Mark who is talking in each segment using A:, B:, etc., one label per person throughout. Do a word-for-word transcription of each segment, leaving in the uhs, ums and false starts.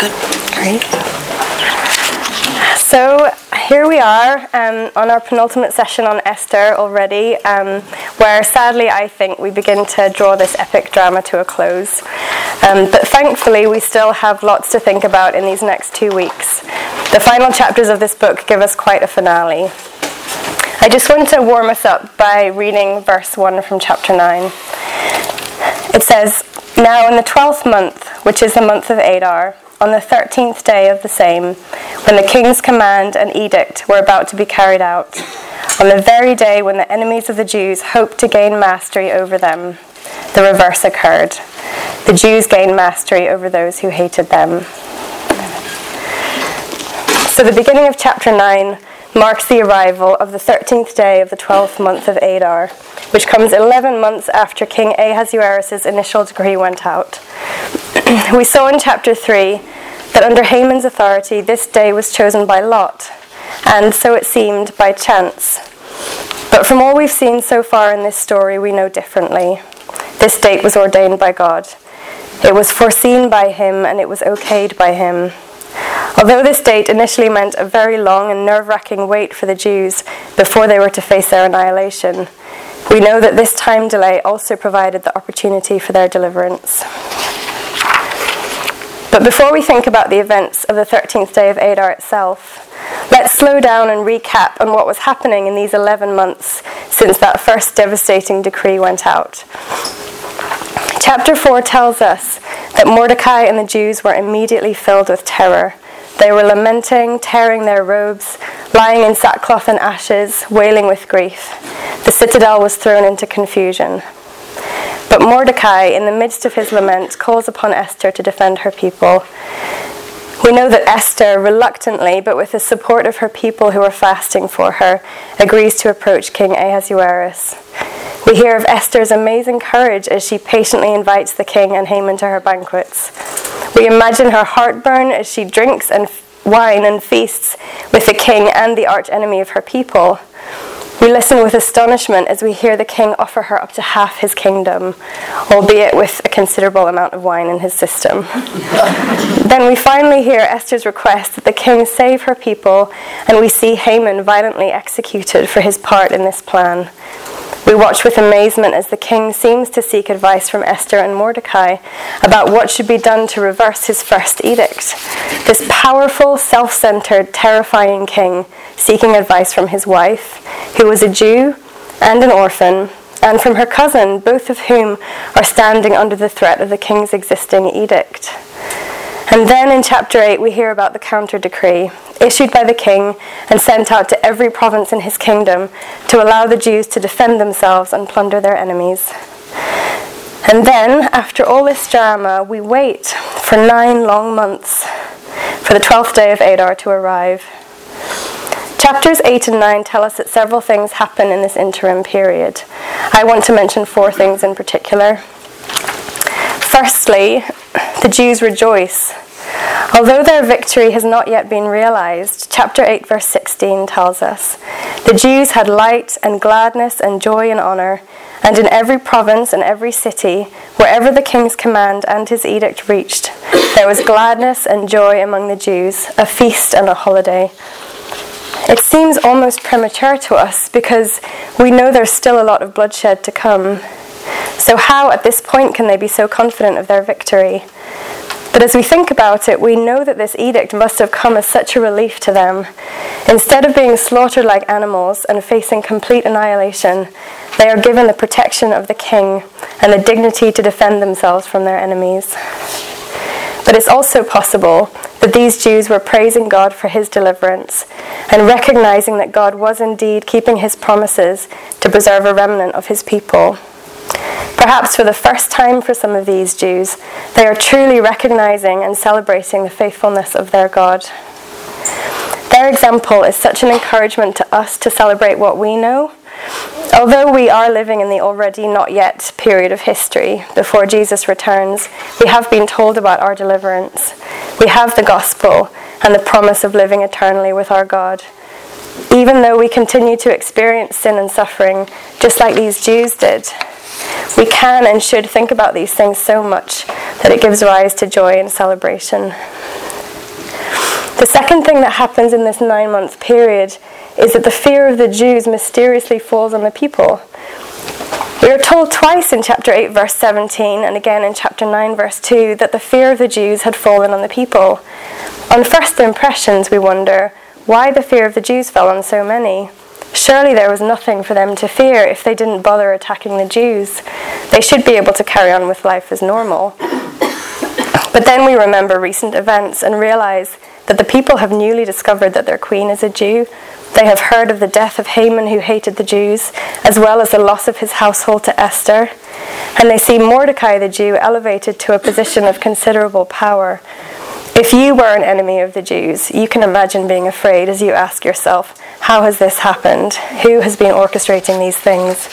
A: good.
B: Great. So here we are um, on our penultimate session on Esther already, um, where sadly I think we begin to draw this epic drama to a close. Um, but thankfully we still have lots to think about in these next two weeks. The final chapters of this book give us quite a finale. I just want to warm us up by reading verse one from chapter nine. It says, "Now in the twelfth month, which is the month of Adar, on the thirteenth day of the same, when the king's command and edict were about to be carried out, on the very day when the enemies of the Jews hoped to gain mastery over them, the reverse occurred. The Jews gained mastery over those who hated them." So the beginning of chapter nine marks the arrival of the thirteenth day of the twelfth month of Adar, which comes eleven months after King Ahasuerus' initial decree went out. We saw in chapter three that under Haman's authority this day was chosen by lot, and so it seemed by chance. But from all we've seen so far in this story, we know differently. This date was ordained by God. It was foreseen by him, and it was okayed by him. Although this date initially meant a very long and nerve-wracking wait for the Jews before they were to face their annihilation, we know that this time delay also provided the opportunity for their deliverance. But before we think about the events of the thirteenth day of Adar itself, let's slow down and recap on what was happening in these eleven months since that first devastating decree went out. Chapter four tells us that Mordecai and the Jews were immediately filled with terror. They were lamenting, tearing their robes, lying in sackcloth and ashes, wailing with grief. The citadel was thrown into confusion. But Mordecai, in the midst of his lament, calls upon Esther to defend her people. We know that Esther, reluctantly, but with the support of her people who are fasting for her, agrees to approach King Ahasuerus. We hear of Esther's amazing courage as she patiently invites the king and Haman to her banquets. We imagine her heartburn as she drinks and wine and feasts with the king and the archenemy of her people. We listen with astonishment as we hear the king offer her up to half his kingdom, albeit with a considerable amount of wine in his system. Then we finally hear Esther's request that the king save her people, and we see Haman violently executed for his part in this plan. We watch with amazement as the king seems to seek advice from Esther and Mordecai about what should be done to reverse his first edict. This powerful, self-centered, terrifying king seeking advice from his wife, who was a Jew and an orphan, and from her cousin, both of whom are standing under the threat of the king's existing edict. And then in chapter eight we hear about the counter-decree, issued by the king and sent out to every province in his kingdom to allow the Jews to defend themselves and plunder their enemies. And then, after all this drama, we wait for nine long months for the twelfth day of Adar to arrive. Chapters eight and nine tell us that several things happen in this interim period. I want to mention four things in particular. Firstly, the Jews rejoice. Although their victory has not yet been realized, chapter eight verse sixteen tells us, "The Jews had light and gladness and joy and honor, and in every province and every city, wherever the king's command and his edict reached, there was gladness and joy among the Jews, a feast and a holiday." It seems almost premature to us because we know there's still a lot of bloodshed to come. So how at this point can they be so confident of their victory? But as we think about it, we know that this edict must have come as such a relief to them. Instead of being slaughtered like animals and facing complete annihilation, they are given the protection of the king and the dignity to defend themselves from their enemies. But it's also possible that these Jews were praising God for his deliverance and recognizing that God was indeed keeping his promises to preserve a remnant of his people. Perhaps for the first time for some of these Jews, they are truly recognizing and celebrating the faithfulness of their God. Their example is such an encouragement to us to celebrate what we know. Although we are living in the already not yet period of history, before Jesus returns, we have been told about our deliverance. We have the gospel and the promise of living eternally with our God. Even though we continue to experience sin and suffering, just like these Jews did, we can and should think about these things so much that it gives rise to joy and celebration. The second thing that happens in this nine-month period is that the fear of the Jews mysteriously falls on the people. We are told twice in chapter eight, verse seventeen, and again in chapter nine, verse two, that the fear of the Jews had fallen on the people. On first impressions, we wonder why the fear of the Jews fell on so many. Surely there was nothing for them to fear if they didn't bother attacking the Jews. They should be able to carry on with life as normal. But then we remember recent events and realize that the people have newly discovered that their queen is a Jew. They have heard of the death of Haman, who hated the Jews, as well as the loss of his household to Esther. And they see Mordecai the Jew elevated to a position of considerable power. If you were an enemy of the Jews, you can imagine being afraid as you ask yourself, how has this happened? Who has been orchestrating these things?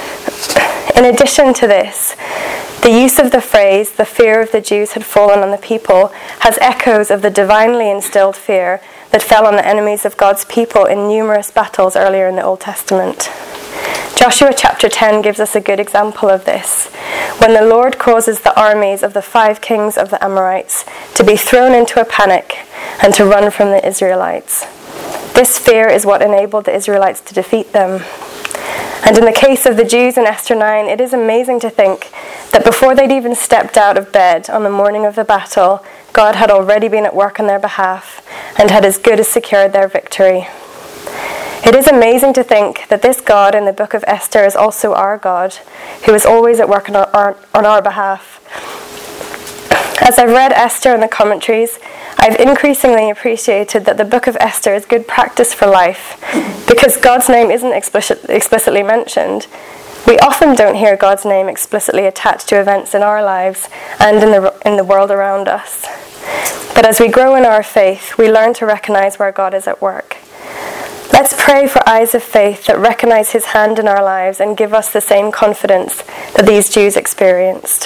B: In addition to this, the use of the phrase, the fear of the Jews had fallen on the people, has echoes of the divinely instilled fear that fell on the enemies of God's people in numerous battles earlier in the Old Testament. Joshua chapter ten gives us a good example of this, when the Lord causes the armies of the five kings of the Amorites to be thrown into a panic and to run from the Israelites. This fear is what enabled the Israelites to defeat them. And in the case of the Jews in Esther nine, it is amazing to think that before they'd even stepped out of bed on the morning of the battle, God had already been at work on their behalf and had as good as secured their victory. It is amazing to think that this God in the book of Esther is also our God, who is always at work on our, on our behalf. As I've read Esther and the commentaries, I've increasingly appreciated that the book of Esther is good practice for life, because God's name isn't explicit, explicitly mentioned. We often don't hear God's name explicitly attached to events in our lives and in the, in the world around us. But as we grow in our faith, we learn to recognize where God is at work. Let's pray for eyes of faith that recognize his hand in our lives and give us the same confidence that these Jews experienced.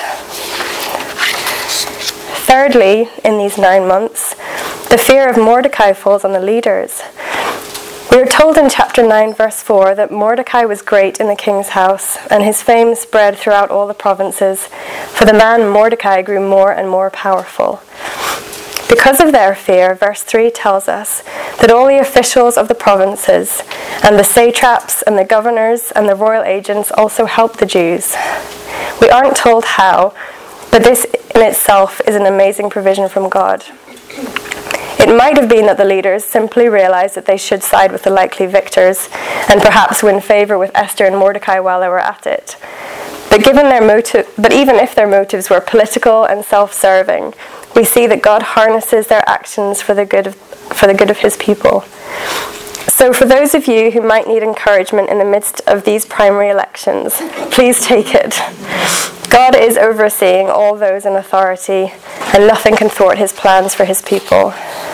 B: Thirdly, in these nine months, the fear of Mordecai falls on the leaders. We are told in chapter nine, verse four, that Mordecai was great in the king's house, and his fame spread throughout all the provinces, for the man Mordecai grew more and more powerful. Because of their fear, verse three tells us that all the officials of the provinces, and the satraps, and the governors, and the royal agents also helped the Jews. We aren't told how, but this in itself is an amazing provision from God. It might have been that the leaders simply realized that they should side with the likely victors and perhaps win favor with Esther and Mordecai while they were at it. But given their motive, but even if their motives were political and self-serving, we see that God harnesses their actions for the good of, for the good of his people. So for those of you who might need encouragement in the midst of these primary elections, please take it. God is overseeing all those in authority, and nothing can thwart his plans for his people.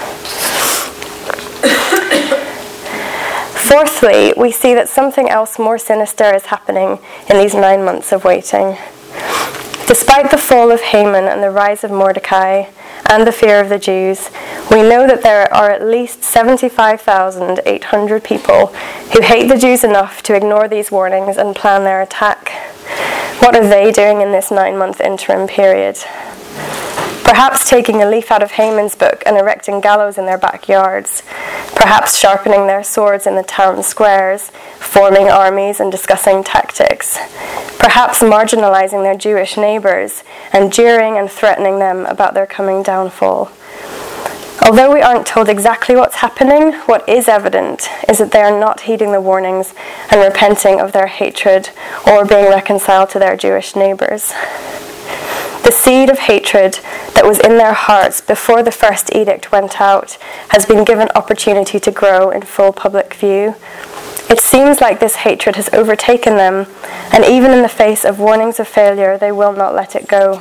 B: Fourthly, we see that something else more sinister is happening in these nine months of waiting. Despite the fall of Haman and the rise of Mordecai and the fear of the Jews, we know that there are at least seventy-five thousand eight hundred people who hate the Jews enough to ignore these warnings and plan their attack. What are they doing in this nine-month interim period? Perhaps taking a leaf out of Haman's book and erecting gallows in their backyards. Perhaps sharpening their swords in the town squares, forming armies and discussing tactics. Perhaps marginalizing their Jewish neighbors and jeering and threatening them about their coming downfall. Although we aren't told exactly what's happening, what is evident is that they are not heeding the warnings and repenting of their hatred or being reconciled to their Jewish neighbors. The seed of hatred that was in their hearts before the first edict went out has been given opportunity to grow in full public view. It seems like this hatred has overtaken them, and even in the face of warnings of failure, they will not let it go.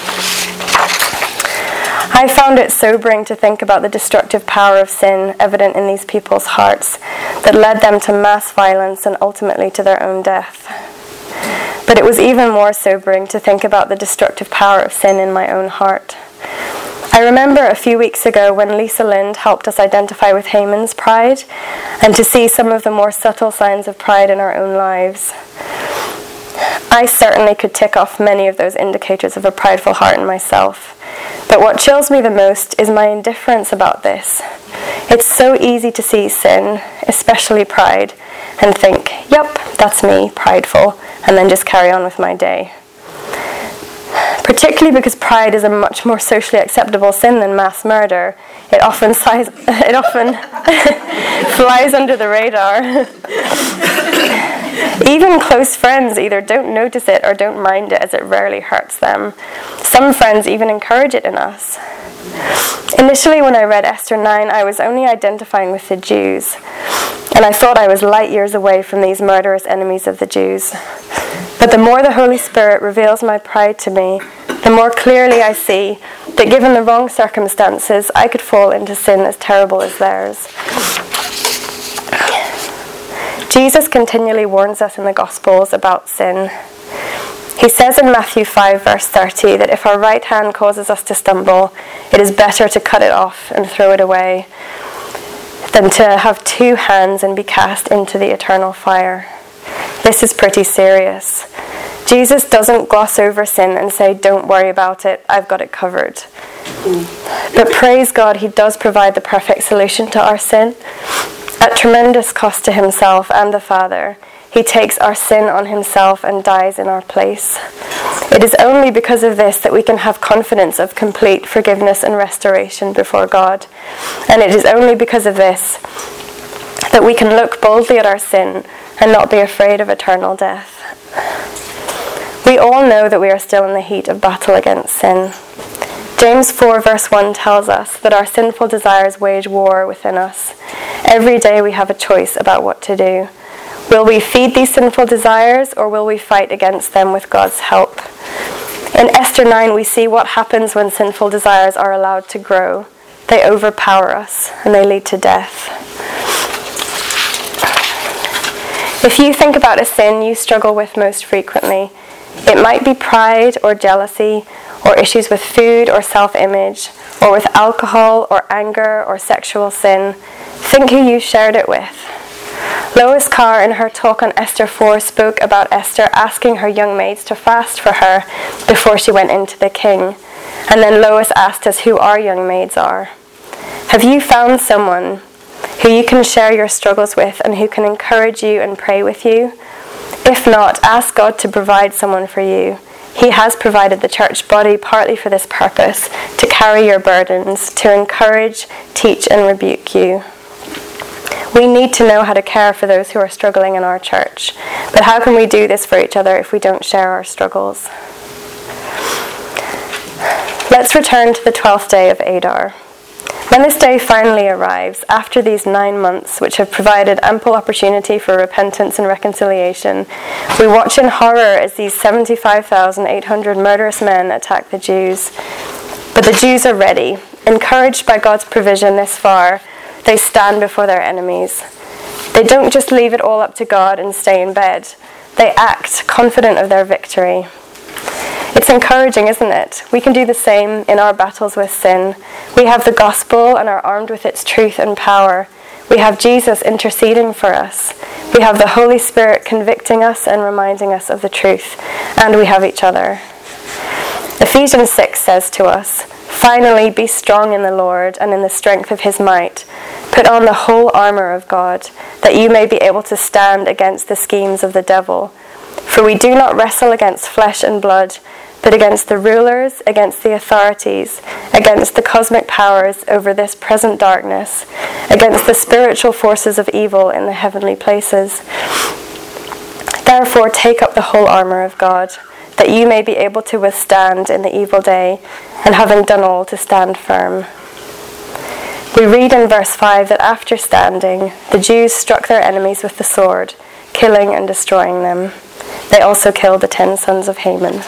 B: I found it sobering to think about the destructive power of sin evident in these people's hearts that led them to mass violence and ultimately to their own death. But it was even more sobering to think about the destructive power of sin in my own heart. I remember a few weeks ago when Lisa Lind helped us identify with Haman's pride and to see some of the more subtle signs of pride in our own lives. I certainly could tick off many of those indicators of a prideful heart in myself. But what chills me the most is my indifference about this. It's so easy to see sin, especially pride, and think, yep, that's me, prideful, and then just carry on with my day. Particularly because pride is a much more socially acceptable sin than mass murder. It often, size, it often flies under the radar. Even close friends either don't notice it or don't mind it, as it rarely hurts them. Some friends even encourage it in us. Initially, when I read Esther nine, I was only identifying with the Jews, and I thought I was light years away from these murderous enemies of the Jews. But the more the Holy Spirit reveals my pride to me, the more clearly I see that given the wrong circumstances, I could fall into sin as terrible as theirs. Jesus continually warns us in the Gospels about sin. He says in Matthew five, verse thirty, that if our right hand causes us to stumble, it is better to cut it off and throw it away than to have two hands and be cast into the eternal fire. This is pretty serious. Jesus doesn't gloss over sin and say, don't worry about it, I've got it covered. But praise God, he does provide the perfect solution to our sin. At tremendous cost to himself and the Father, he takes our sin on himself and dies in our place. It is only because of this that we can have confidence of complete forgiveness and restoration before God. And it is only because of this that we can look boldly at our sin and not be afraid of eternal death. We all know that we are still in the heat of battle against sin. James four verse one tells us that our sinful desires wage war within us. Every day we have a choice about what to do. Will we feed these sinful desires, or will we fight against them with God's help? In Esther nine, we see what happens when sinful desires are allowed to grow. They overpower us, and they lead to death. If you think about a sin you struggle with most frequently, it might be pride or jealousy, or issues with food or self-image, or with alcohol or anger or sexual sin. Think who you shared it with. Lois Carr, in her talk on Esther four, spoke about Esther asking her young maids to fast for her before she went into the king. And then Lois asked us who our young maids are. Have you found someone who you can share your struggles with and who can encourage you and pray with you? If not, ask God to provide someone for you. He has provided the church body partly for this purpose, to carry your burdens, to encourage, teach, and rebuke you. We need to know how to care for those who are struggling in our church. But how can we do this for each other if we don't share our struggles? Let's return to the twelfth day of Adar. When this day finally arrives, after these nine months, which have provided ample opportunity for repentance and reconciliation, we watch in horror as these seventy-five thousand eight hundred murderous men attack the Jews. But the Jews are ready. Encouraged by God's provision this far, they stand before their enemies. They don't just leave it all up to God and stay in bed. They act confident of their victory. It's encouraging, isn't it? We can do the same in our battles with sin. We have the gospel and are armed with its truth and power. We have Jesus interceding for us. We have the Holy Spirit convicting us and reminding us of the truth. And we have each other. Ephesians six says to us, "Finally, be strong in the Lord and in the strength of his might. Put on the whole armor of God, that you may be able to stand against the schemes of the devil. For we do not wrestle against flesh and blood, but against the rulers, against the authorities, against the cosmic powers over this present darkness, against the spiritual forces of evil in the heavenly places. Therefore, take up the whole armor of God, that you may be able to withstand in the evil day, and having done all, to stand firm." We read in verse five that after standing, the Jews struck their enemies with the sword, killing and destroying them. They also killed the ten sons of Haman.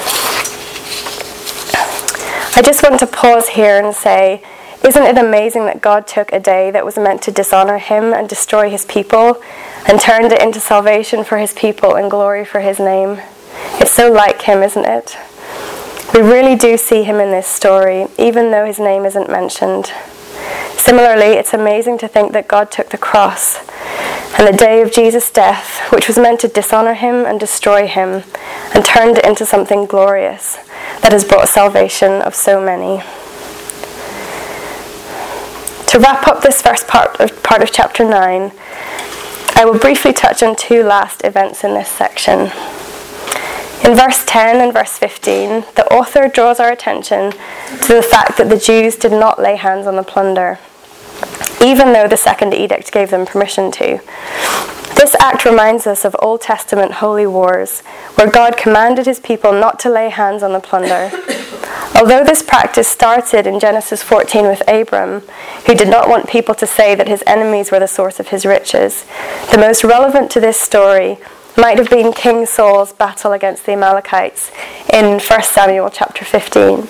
B: I just want to pause here and say, isn't it amazing that God took a day that was meant to dishonor him and destroy his people and turned it into salvation for his people and glory for his name? It's so like him, isn't it? We really do see him in this story, even though his name isn't mentioned. Similarly, it's amazing to think that God took the cross and the day of Jesus' death, which was meant to dishonor him and destroy him, and turned it into something glorious that has brought salvation of so many. To wrap up this first part of, part of chapter nine, I will briefly touch on two last events in this section. In verse ten and verse fifteen, the author draws our attention to the fact that the Jews did not lay hands on the plunder, even though the second edict gave them permission to. This act reminds us of Old Testament holy wars, where God commanded his people not to lay hands on the plunder. Although this practice started in Genesis fourteen with Abram, who did not want people to say that his enemies were the source of his riches, the most relevant to this story might have been King Saul's battle against the Amalekites in First Samuel chapter fifteen.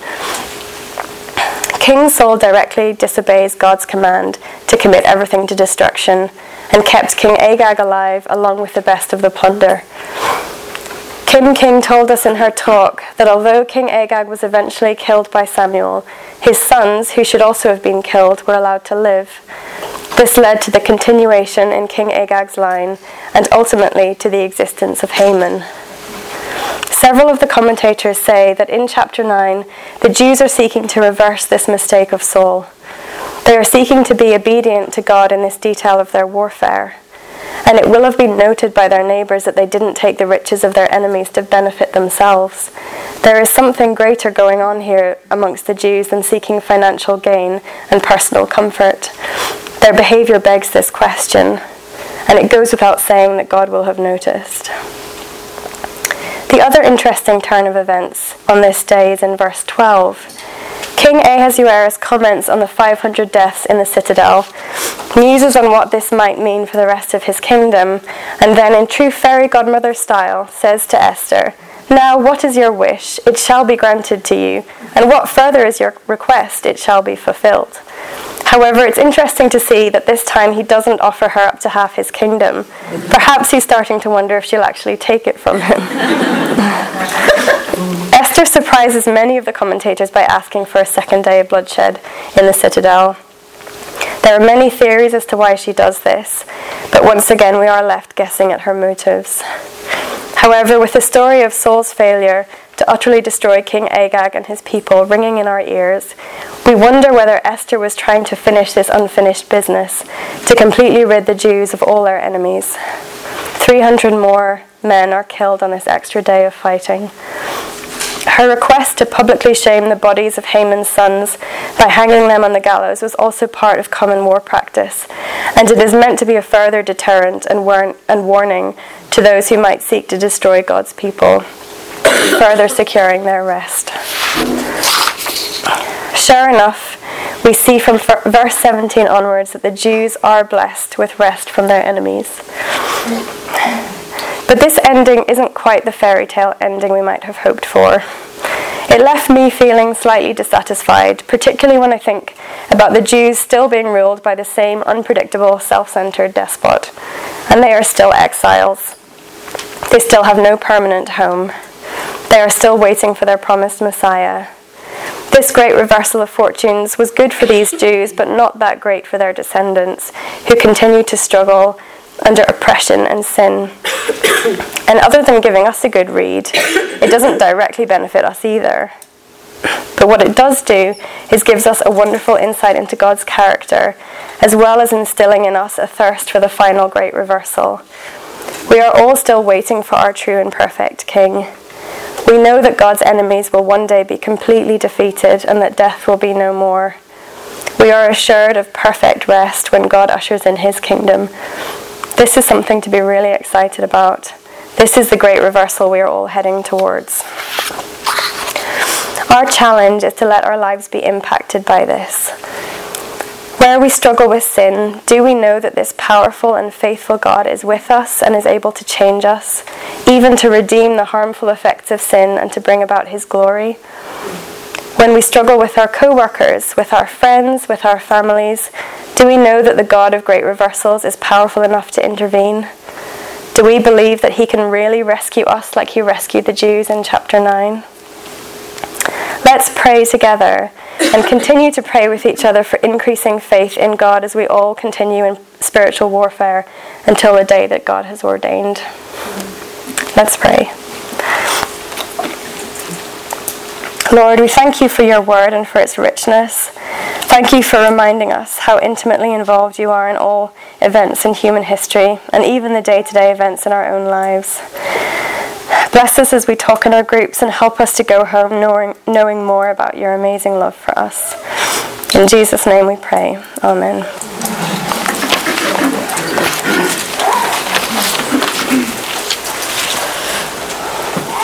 B: King Saul directly disobeys God's command to commit everything to destruction and kept King Agag alive along with the best of the plunder. Kim King told us in her talk that although King Agag was eventually killed by Samuel, his sons, who should also have been killed, were allowed to live. This led to the continuation in King Agag's line and ultimately to the existence of Haman. Several of the commentators say that in chapter nine, the Jews are seeking to reverse this mistake of Saul. They are seeking to be obedient to God in this detail of their warfare. And it will have been noted by their neighbours that they didn't take the riches of their enemies to benefit themselves. There is something greater going on here amongst the Jews than seeking financial gain and personal comfort. Their behaviour begs this question, and it goes without saying that God will have noticed. The other interesting turn of events on this day is in verse twelve. King Ahasuerus comments on the five hundred deaths in the citadel, muses on what this might mean for the rest of his kingdom, and then in true fairy godmother style says to Esther, "Now what is your wish? It shall be granted to you, and what further is your request? It shall be fulfilled." However, it's interesting to see that this time he doesn't offer her up to half his kingdom. Perhaps he's starting to wonder if she'll actually take it from him. Esther surprises many of the commentators by asking for a second day of bloodshed in the citadel. There are many theories as to why she does this, but once again we are left guessing at her motives. However, with the story of Saul's failure to utterly destroy King Agag and his people ringing in our ears, we wonder whether Esther was trying to finish this unfinished business, to completely rid the Jews of all their enemies. three hundred more men are killed on this extra day of fighting. Her request to publicly shame the bodies of Haman's sons by hanging them on the gallows was also part of common war practice, and it is meant to be a further deterrent and, warn- and warning to those who might seek to destroy God's people, further securing their rest. Sure enough, we see from verse seventeen onwards that the Jews are blessed with rest from their enemies. But this ending isn't quite the fairy tale ending we might have hoped for. It left me feeling slightly dissatisfied, particularly when I think about the Jews still being ruled by the same unpredictable, self-centered despot, and they are still exiles. They still have no permanent home. They are still waiting for their promised Messiah. This great reversal of fortunes was good for these Jews, but not that great for their descendants, who continue to struggle under oppression and sin. And other than giving us a good read, it doesn't directly benefit us either. But what it does do is gives us a wonderful insight into God's character, as well as instilling in us a thirst for the final great reversal. We are all still waiting for our true and perfect King. We know that God's enemies will one day be completely defeated and that death will be no more. We are assured of perfect rest when God ushers in his kingdom. This is something to be really excited about. This is the great reversal we are all heading towards. Our challenge is to let our lives be impacted by this. Where we struggle with sin, do we know that this powerful and faithful God is with us and is able to change us, even to redeem the harmful effects of sin and to bring about his glory? When we struggle with our co-workers, with our friends, with our families, do we know that the God of great reversals is powerful enough to intervene? Do we believe that he can really rescue us like he rescued the Jews in chapter nine? Let's pray together and continue to pray with each other for increasing faith in God as we all continue in spiritual warfare until the day that God has ordained. Let's pray. Lord, we thank you for your word and for its richness. Thank you for reminding us how intimately involved you are in all events in human history, and even the day-to-day events in our own lives. Bless us as we talk in our groups, and help us to go home knowing, knowing more about your amazing love for us. In Jesus' name we pray. Amen.